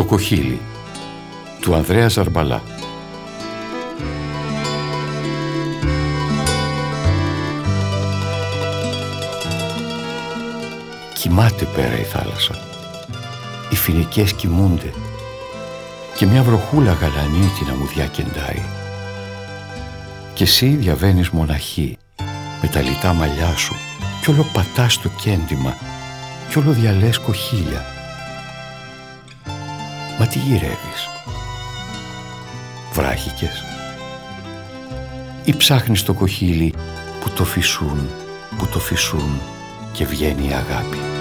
Το κοχύλι του Ανδρέα Ζαρμπαλά. Κοιμάται πέρα η θάλασσα, οι φοινικές κοιμούνται και μια βροχούλα γαλανίτη να μου διακεντάει. Κι εσύ διαβαίνεις μοναχή με τα λιτά μαλλιά σου κι όλο πατάς το κέντημα κι όλο διαλές κοχύλια. Μα τι γυρεύεις? Βράχικες? Ή ψάχνεις το κοχύλι που το φυσούν και βγαίνει η αγάπη?